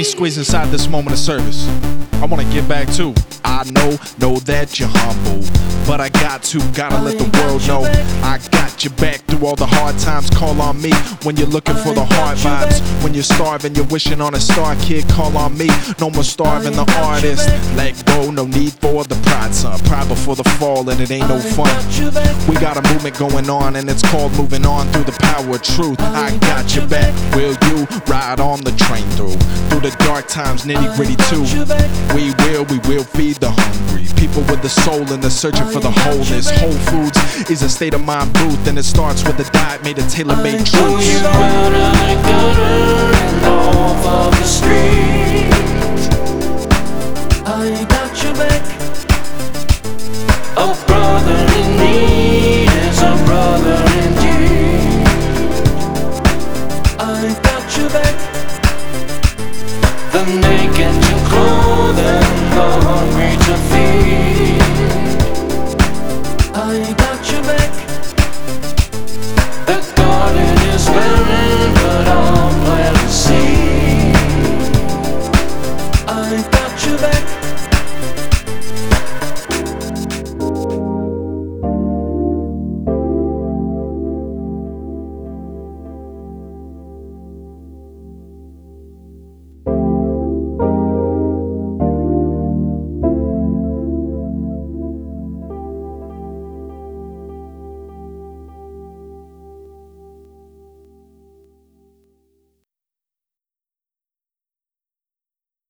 me squeeze inside this moment of service. I wanna give back too. I know that you're humble, but I gotta let the world know I got your back through all the hard times. Call on me when you're looking for the hard vibes. When you're starving, you're wishing on a star, kid, call on me. No more starving the artist. Let go, no need for the pride, son. Pride before the fall, and it ain't no fun. We got a movement going on, and it's called moving on through the power of truth. I got your back. Will you ride on the train through the dark times, nitty gritty too? We will feed the hungry. People with the soul and they're searching for the wholeness. Whole Foods is a state of mind booth, and it starts with a diet made of tailor-made truths. You out of the gutter and off of the street. I got your back. A brother in need is a brother indeed. I got your back. The naked to clothe and the hungry to feed. I got your back. The garden is barren, but I'll plant a seed. I got your back.